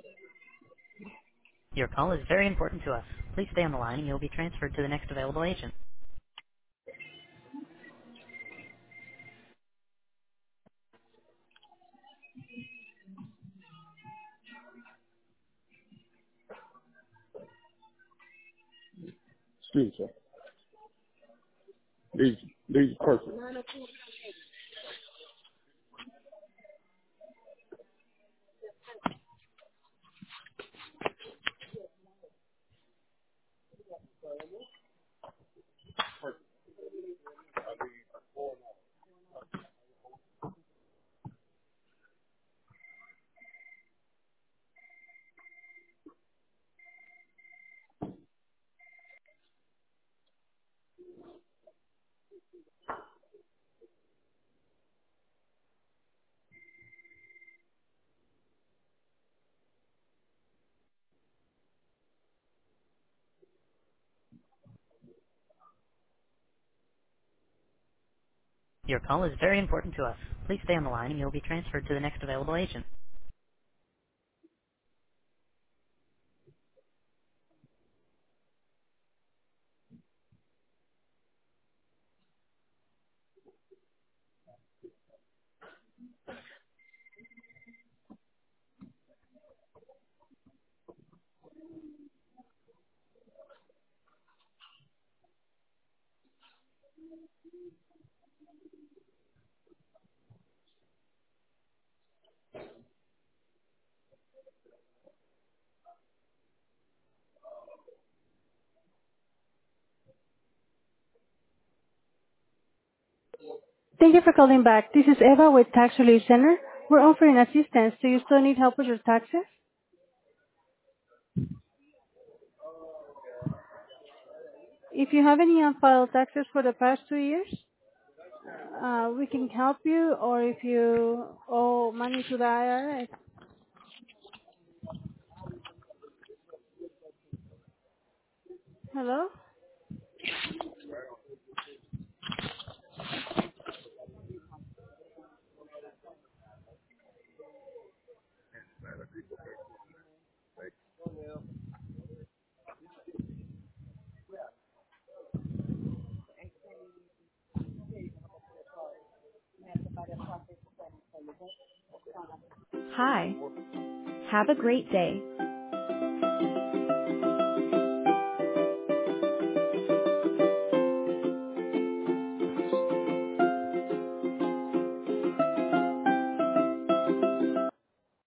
Your call is very important to us. Please stay on the line and you'll be transferred to the next available agent. Excuse me, sir. These are perfect. Your call is very important to us. Please stay on the line and you'll be transferred to the next available agent. Thank you for calling back. This is Eva with Tax Relief Center. We're offering assistance. Do you still need help with your taxes? If you have any unfiled taxes for the past 2 years, we can help you, or if you owe money to the IRS. Hello? Hi. Have a great day.